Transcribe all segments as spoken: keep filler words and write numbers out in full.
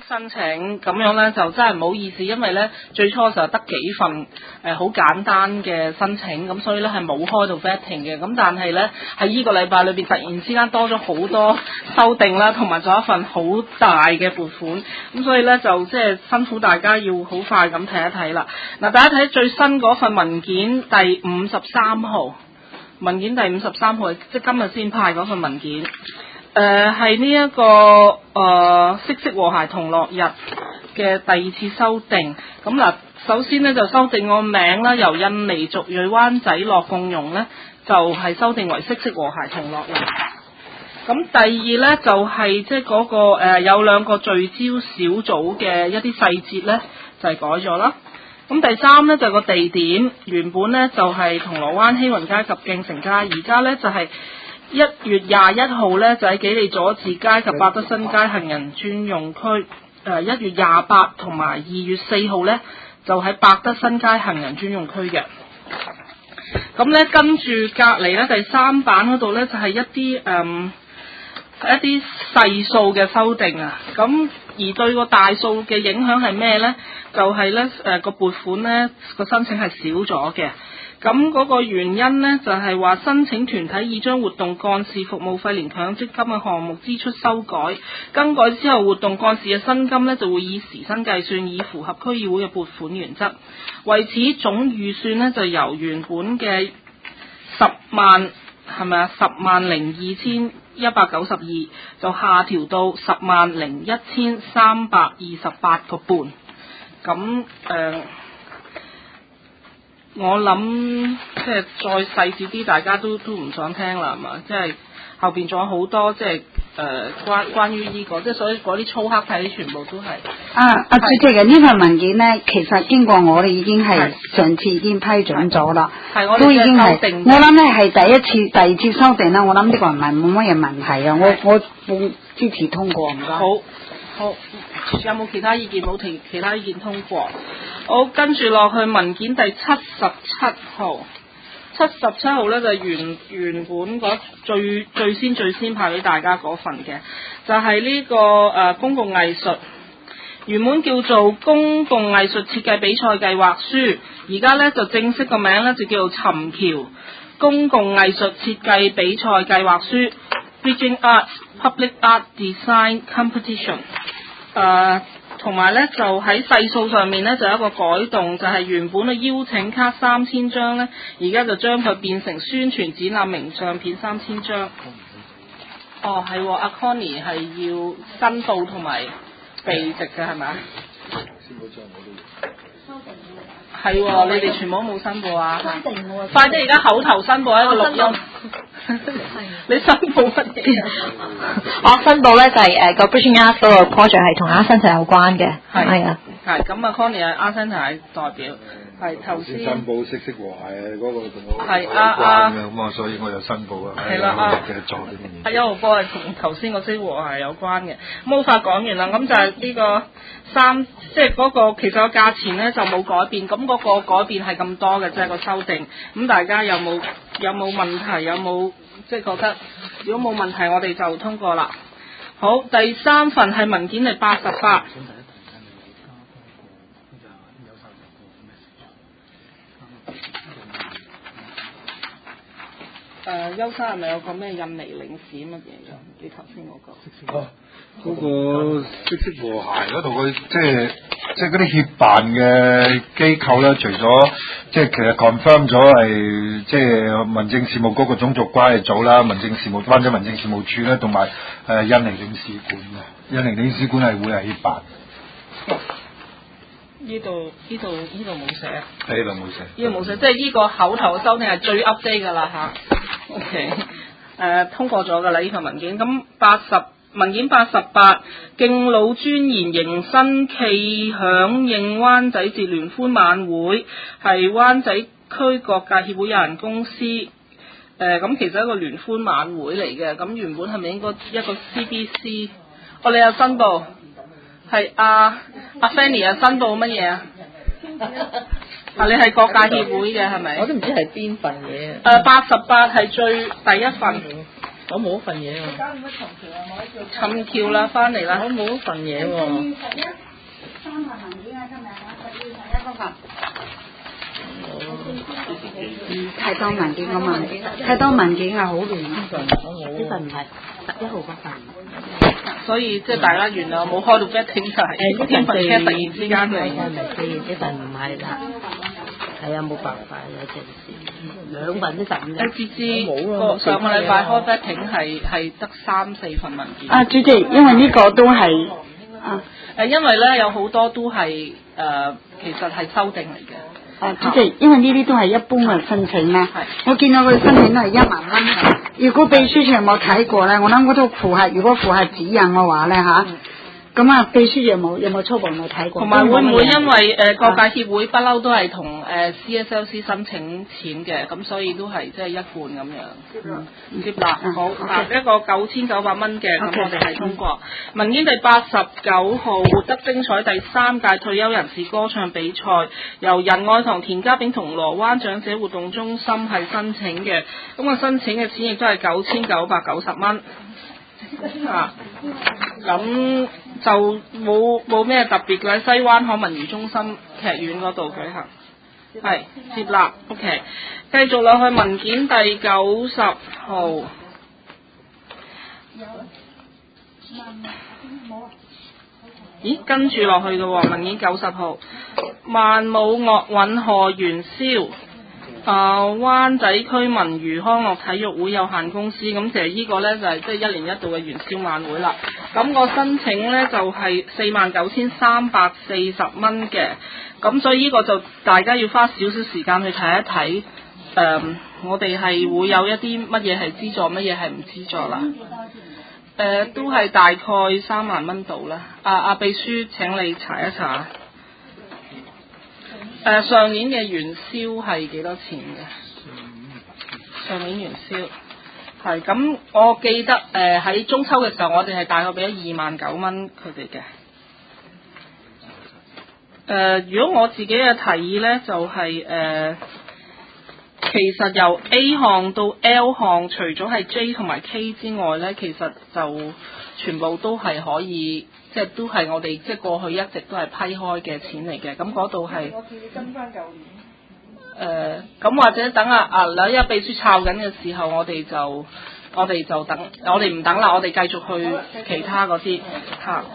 申請，咁樣咧就真係唔好意思，因為咧最初就得幾份誒好、呃、簡單嘅申請，咁所以咧係冇開到 vetting 嘅。咁但係咧喺呢個禮拜裏邊突然之間多咗好多修訂啦，同埋仲有一份好大嘅撥款，咁所以咧就即係辛苦大家要好快咁睇一睇啦。嗱，大家睇最新嗰份文件第五十三號，文件第五十三號即係今日先派嗰份文件。誒係呢一個誒、呃、惜色和諧同樂日嘅第二次修訂。咁嗱，首先呢，就修訂個名啦，由印尼族裔灣仔樂共融呢，就係、是、修訂為惜色和諧同樂日。咁第二呢，就係即係嗰個、呃、有兩個聚焦小組嘅一啲細節呢，就係、是、改咗啦。咁第三呢，就係、個地點，原本呢，就係、是、銅鑼灣希雲街及敬誠街，而家呢，就係、是。一月廿一號咧就喺紀利佐治街及百德新街行人專用區，誒一月廿八同埋二月四號咧就喺百德新街行人專用區嘅。咁咧跟住隔離咧第三版嗰度咧就係、是、一啲誒、嗯、一啲細數嘅修訂啊。咁而對個大數嘅影響係咩咧？就係咧誒個撥款咧個申請係少咗嘅。咁嗰個原因呢，就係話申請團體已將活動幹事服務費連強積金嘅項目支出修改，更改之後活動幹事嘅薪金呢，就會以時薪計算，以符合區議會嘅撥款原則。為此總預算呢，就由原本嘅十萬係咪啊十萬零二千一百九十二，就下調到十萬零一千三百二十八個半。咁誒。呃我諗即係再細緻啲，大家都都唔想聽啦，係嘛？即係後邊仲有好多即係誒、呃、關關於呢、這個，即係所以嗰啲粗黑體全部都係。啊啊，主席嘅呢份文件呢，其實經過我哋已經係上次已經批准咗啦，都已經係。我諗咧係第一次、第二次修訂啦，我諗呢個唔係冇乜嘢問題啊，我我我支持通過，唔該。 好，好，有冇其他意見？冇提其他意見通過。好，跟住落去文件第七十七號，七十七號咧就原原本嗰最最先最先派俾大家嗰份嘅，就係、是、呢、這個誒、呃、公共藝術，原本叫做公共藝術設計比賽計劃書，而家咧就正式個名咧就叫做尋橋公共藝術設計比賽計劃書 Bridging Arts Public Art Design Competition。誒同埋咧就喺細數上面咧就有一個改動，就係、是、原本嘅邀請卡三千張咧，而家就將佢變成宣傳展覽明信片三千張。哦，係，阿 Connie 係要申報同埋備值嘅係咪啊？先嗰張我都要。係喎，你哋全部都冇申報啊！快啲而家口頭申報一個錄音。你申報乜嘢？ 我申報咧就係誒個 Bridging Arts 嗰個 project 係同 Art Centre 有關嘅，係啊。 係咁啊 Connie 係 Art Centre 係代表，係頭先。 申報惜色和諧嗰個同我係啊啊咁啊，所以我就申報啊。 係啦啊。 嘅做啲乜嘢？ 阿一號波係同頭先個惜和諧係有關嘅。冇法講完啦，咁就係呢個三，即係嗰個其實個價錢咧就冇改變，咁嗰個改變係咁多嘅啫個修訂。咁大家有冇有冇問題？有冇即係覺得如果冇問題，我哋就通過啦。好，第三份係文件係八十八。誒，邱生係咪有個咩印尼領事乜嘢㗎？你頭先嗰個。 哦，嗰個惜色和諧嗰度，佢即係即係嗰啲協辦嘅機構咧，除咗即係其實 confirm 咗係即係民政事務局個種族關係組啦，民政事務灣仔民政事務處咧，同埋誒印尼領事館嘅，印尼領事館係會係協辦。 呢度呢度呢度冇寫。 呢度冇寫。 呢度冇寫，即係呢個口頭嘅修訂係最 update 㗎啦嚇。OK，誒、呃、通過咗㗎啦呢份文件。咁八十文件八十八，敬老尊嚴迎新暨響應灣仔節聯歡晚會，係灣仔區各界協會有限公司。誒、呃、咁其實係一個聯歡晚會嚟嘅。咁原本係咪應該一個 C B C？ 哦，你有申報？係阿阿 Fanny 啊，申報乜嘢啊？啊，你係各界協會嘅係咪？ 我都唔知係邊份嘢。 誒，八十八係最第一份， 我冇份嘢喎。 尋橋啦，翻嚟啦。 我冇份嘢喎。 三份文件啊，今日十月十一嗰份。嗯，太多文件咁啊，太多文件啊，好亂啊！呢份唔係十一號嗰份。 所以即係大家原來冇開到 vetting 就係呢份車突然之間嚟。 係咪先？呢份唔係啦。係啊，冇辦法有陣時兩份都十五。 誒，芝芝，個上個禮拜開 vetting 係係得三四份文件。 啊，主席，因為呢個都係啊誒，因為咧有好多都係誒、呃，其實係修訂嚟嘅。 啊，主席，因為呢啲都係一般嘅申請咧。係。我見到佢申請都係一萬蚊。如果秘書處有冇睇過咧，我諗嗰套符合，如果符合指引嘅話咧吓。嗯咁啊，秘書有冇有冇初步冇睇過？ 同埋會唔會因為誒各界協會不嬲都係同誒 C S L C 申請錢嘅，咁所以都係即係一貫咁樣。嗯，接納、嗯、好嗱、okay. 一個九千九百蚊嘅，咁、okay. 我哋係通過。嗯、文件第八十九號活得精彩第三屆退休人士歌唱比賽，由仁愛堂田家炳銅鑼灣長者活動中心係申請嘅，咁我申請嘅錢亦都係九千九百九十蚊。啊，咁就冇冇咩特別嘅，喺西灣河文娛中心劇院嗰度舉行，係接納 ，OK， 繼續落去文件第九十號，咦，跟住落去嘅喎，文件九十號，萬武樂韻賀元宵。啊、呃，灣仔區文娛康樂體育會有限公司，咁其實呢個呢就係即係一年一度嘅元宵晚會啦。咁、個申請呢就係四萬九千三百四十蚊嘅，咁所以呢個就大家要花少少時間去睇一睇。誒、呃，我哋係會有一啲乜嘢係資助，乜嘢係唔資助啦。誒、呃，都係大概三萬蚊度啦。阿、啊、阿秘書請你查一查。誒、呃、上年嘅元宵係幾多錢嘅？上年元宵係咁，我記得誒喺、呃、中秋嘅時候，我哋係大概俾咗二萬九蚊佢哋嘅。誒、呃，如果我自己嘅提議呢，就係、是、誒、呃，其實由 A 項到 L 項，除咗係 J 同埋 K 之外呢，其實就全部都係可以。即係都係我哋即係過去一直都係批開嘅錢嚟嘅，咁嗰度係我自己跟翻舊年。誒，咁或者等阿阿兩一秘書抄緊嘅時候，我哋就我哋就等，我哋唔等啦，我哋繼續去其他嗰啲嚇。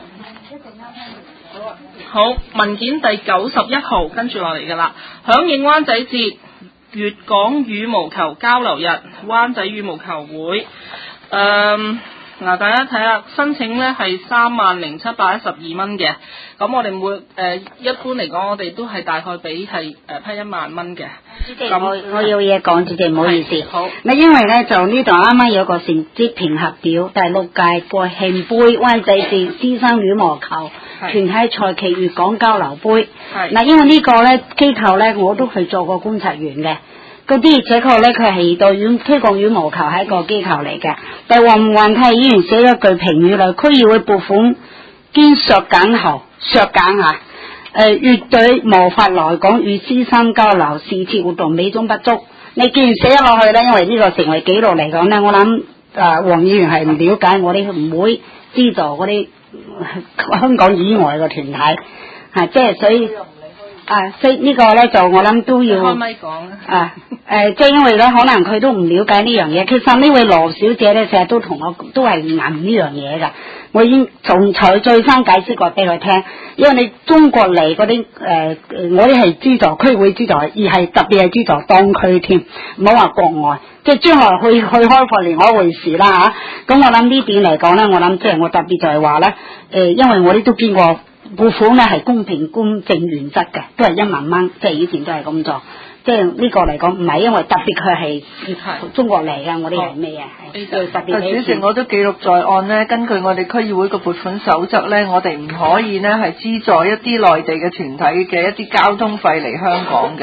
好，文件第九十一號跟住落嚟㗎啦，響應灣仔節粵港羽毛球交流日，灣仔羽毛球會誒。嗯嗱，大家睇下申請咧係三萬零七百一十二蚊嘅，咁我哋每誒、呃、一般嚟講，我哋都係大概俾係誒批一萬蚊嘅。 咁我我有嘢講，主席唔好意思。好。嗱，因為咧就呢度啱啱有個成績評核表，第六屆國慶杯灣仔市師生羽毛球團體賽暨粵港交流杯。係。嗱，因為個呢個咧機構咧，我都去做過觀察員嘅。嗰啲而且確咧，佢係對羽推廣羽毛球係一個機構嚟嘅。但黃雲泰議員寫咗句評語啦，區議會撥款兼削減後削減嚇。誒，樂隊無法來港與師生交流，是次活動美中不足。你既然寫咗落去咧，因為呢個成為紀錄嚟講咧，我諗誒黃議員係唔了解我哋唔會資助嗰啲香港以外嘅團體嚇，即係所以。啊，所以呢個咧就我諗都要開咪講啊，誒、呃，即係因為咧可能佢都唔了解呢樣嘢。其實呢位羅小姐咧成日都同我都係問呢樣嘢㗎，我已經從才再三解釋過俾佢聽。因為你中國嚟嗰啲誒，我哋係資助區會資助，而係特別係資助當區添，唔好話國外。即係將來去去開放另外一回事啦嚇。咁、啊、我諗呢點嚟講咧，我諗即係我特別就係話咧，誒、呃，因為我哋都見過。撥款咧係公平公正原則嘅，都係一萬蚊，即係以前都係咁做。即係呢個嚟講，唔係因為特別佢係中國嚟嘅，我哋係咩嘢？係特別。 主席，我都記錄在案呢，根據我哋區議會嘅撥款守則呢，我哋唔可以呢係資助一啲內地嘅團體嘅一啲交通費嚟香港嘅。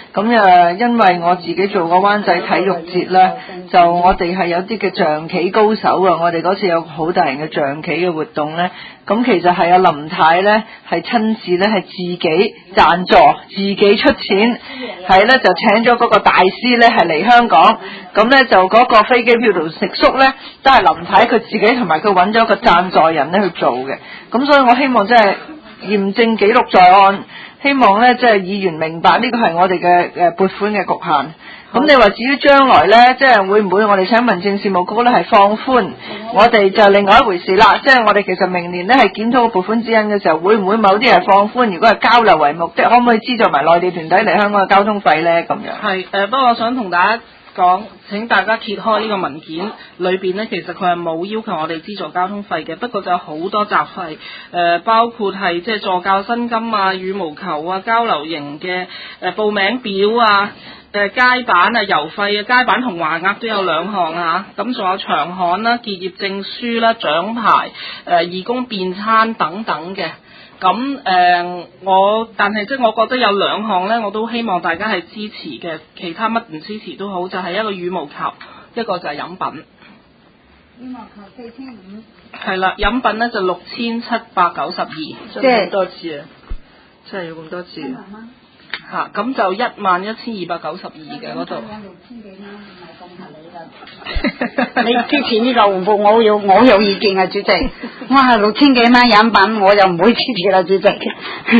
咁誒，因為我自己做過灣仔體育節咧，就我哋係有啲嘅象棋高手啊！我哋嗰次有好大型嘅象棋嘅活動咧，咁其實係阿林太咧係親自咧係自己贊助、自己出錢，係咧就請咗嗰個大師咧係嚟香港，咁咧就嗰個飛機票同食宿咧都係林太佢自己同埋佢揾咗個贊助人咧去做嘅，咁所以我希望即係嚴正記錄在案。希望咧，即係議員明白呢個係我哋嘅誒撥款嘅局限。咁你話至於將來咧，即係會唔會我哋請民政事務局咧係放寬？我哋就另外一回事啦。即係我哋其實明年咧係檢討個撥款指引嘅時候，會唔會某啲係放寬？如果係交流為目的，可唔可以資助埋內地團體嚟香港嘅交通費咧？咁樣係誒，不過我想同大家講，請大家揭開呢個文件裏邊呢，其實佢係冇要求我哋資助交通費嘅，不過就有好多雜費，誒、呃、包括係即係助教薪金啊、羽毛球啊、交流營嘅誒報名表啊、誒、呃、街板啊、郵費啊、街板同華額都有兩項啊，咁仲有長刊啦、結業證書啦、獎牌、誒、呃、義工便餐等等嘅。咁誒、呃，我但係即係我覺得有兩項咧，我都希望大家係支持嘅，其他乜唔支持都好，就係、是、一個羽毛球，一個就係飲品。羽毛球四千五。係啦，飲品咧就六千七百九十二。即係咁多字啊！真係要咁多字。嚇，咁就一萬一千二百九十二嘅嗰度。六千幾蚊唔係咁合理㗎。 你支持呢個回覆，我有我有意見啊，主席。哇，六千幾蚊飲品，我就唔會支持啦，主席。誒，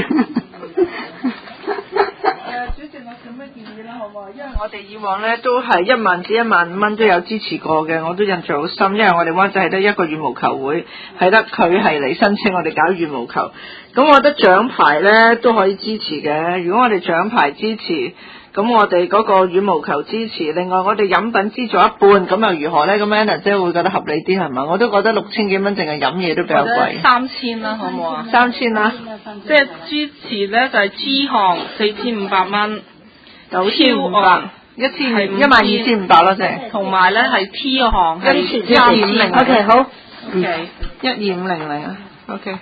主席，我做咩建議啦，好唔好？因為我哋以往咧都係一萬至一萬五蚊都有支持過嘅，我都印象好深，因為我哋灣仔係得一個羽毛球會，係得佢係嚟申請我哋搞羽毛球。咁我覺得獎牌咧都可以支持嘅，如果我哋獎牌支持。咁我哋嗰個羽毛球支持，另外我哋飲品資助一半，咁又如何咧？咁 Anna 姐會覺得合理啲係嘛？我都覺得六千幾蚊淨係飲嘢都比較貴。 三千啦，好唔好啊？ 三千啦， 即係支持咧就係 G 項四千五百蚊， 九千五百，一千一萬二千五百咯，即係。同埋咧係 T 項係一二五零。O K 好。O K 一二五零零啊。O K。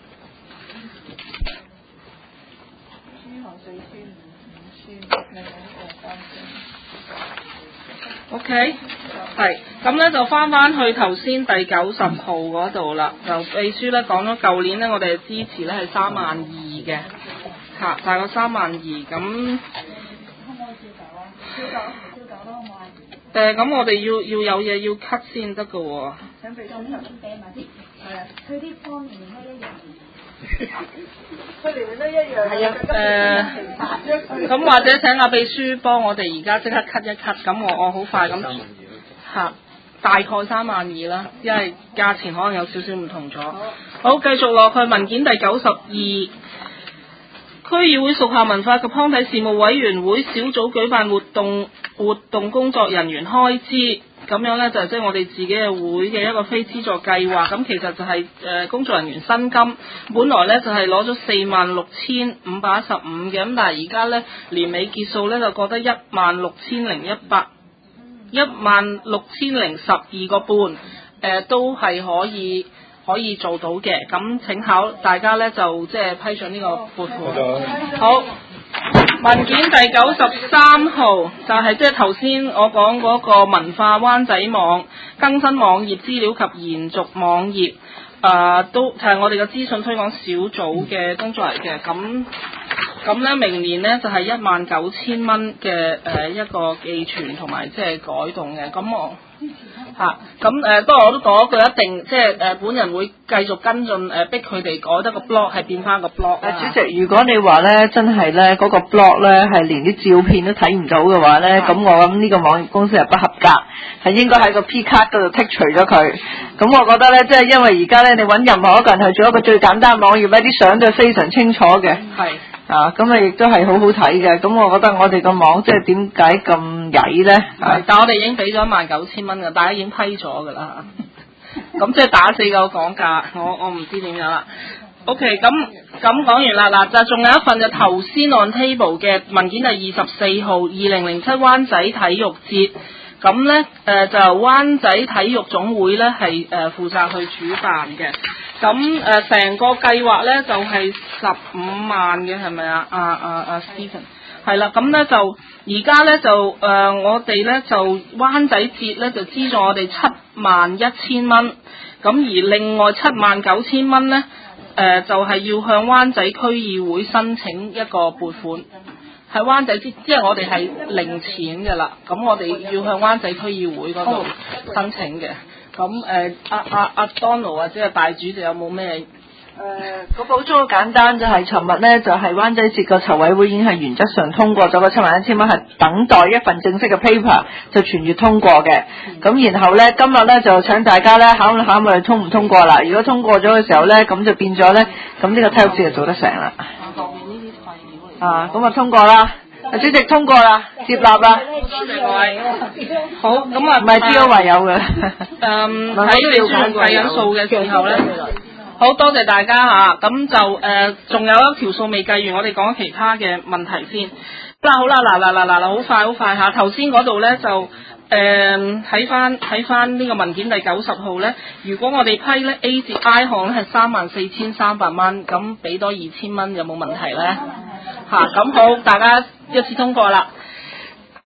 OK，係，咁咧就翻翻去頭先第九十號嗰度啦，就秘書咧講咗舊年咧我哋嘅支持咧係三萬二嘅，嚇，大概三萬二，咁，可唔可以照走啊？照走，照走咯，好唔好啊？誒，咁我哋要要有嘢要 cut 先得㗎喎。想俾張先俾埋先，係啊，佢啲方面都一樣。佢哋都一樣。係啊，誒，咁或者請阿秘書幫我哋而家即刻 cut 一 cut，咁我我好快咁嚇，大概三萬二啦，因為價錢可能有少少唔同咗。好，繼續落去文件第九十二，區議會屬下文化及康體事務委員會小組舉辦活動活動工作人員開支。咁樣呢，就係即係我哋自己嘅會嘅一個非資助計劃，咁其實就係、是、誒、呃、工作人員薪金，本來呢就係攞咗四萬六千五百一十五嘅，咁但係而家呢，年尾結數呢，就覺得一萬六千零一百一萬六千零十二個半，誒、呃、都係可以可以做到嘅，咁請考大家呢，就即係批准呢個撥款。好。文件第九十三號就係即係頭先我講嗰個文化灣仔網更新網頁資料及延續網頁，誒、呃、都係我哋嘅資訊推廣小組嘅工作嚟嘅。咁咁咧明年咧就係一萬九千蚊嘅誒一個寄存同埋即係改動嘅。咁我嚇咁誒，不過我都講一句，一定即係誒本人會繼續跟進誒、呃，逼佢哋改得個 blog 係變翻個 blog。誒主席，如果你話咧真係咧嗰個 blog 咧係連啲照片都睇唔到嘅話咧，咁我諗呢個網頁公司係不合格，係應該喺個 P 卡嗰度剔除咗佢。咁我覺得咧，即係因為而家咧，你揾任何一個人去做一個最簡單網頁咧，啲相都係非常清楚嘅。係。啊，咁啊亦都係好好睇嘅，咁我覺得我哋個網即係點解咁曳咧？ 係，但我哋已經俾咗一萬九千蚊嘅，大家已經批咗㗎啦。咁即係打死個講價，我我唔知點樣啦。OK，咁咁講完啦，嗱就仲有一份就頭先 on table 嘅文件係二十四號，二零零七灣仔體育節。咁咧誒就灣仔體育總會咧係誒負責去主辦嘅，咁誒成個計劃咧就係十五萬嘅係咪啊？啊啊啊 Stephen 係啦，咁咧就而家咧就誒、呃，我哋咧就灣仔節咧就資助我哋七萬一千蚊，咁而另外七萬九千蚊咧誒就係、是、要向灣仔區議會申請一個撥款，喺灣仔節，即係我哋係零錢嘅啦，咁我哋要向灣仔區議會嗰度申請嘅。咁誒阿阿阿 Donald 或者係大主席有冇咩？ 誒個補充好簡單，就係尋日咧就係、是、灣仔節個籌委會已經係原則上通過咗個七萬一千蚊，係等待一份正式嘅 paper 就全月通過嘅。咁、嗯、然後咧今日咧就請大家咧考慮考慮通唔通過啦。如果通過咗嘅時候咧，咁就變咗咧，咁呢個體育節就做得成啦。啊，咁啊通過啦。主席通過啦，接納啦。 多謝各位。好，咁啊， 唔係 G O 唯有嘅。 誒喺你算計緊數嘅時候咧，好多謝大家嚇。咁就誒，仲、呃、有一條數未計完，我哋講其他嘅問題先。嗱好啦，嗱嗱嗱嗱嗱，好快好快嚇。頭先嗰度咧就誒睇翻睇翻呢個文件第九十號咧，如果我哋批咧 A 至 I 項咧係三萬四千三百蚊，咁俾多二千蚊有冇問題咧？嚇、啊，咁好，大家一次通過啦。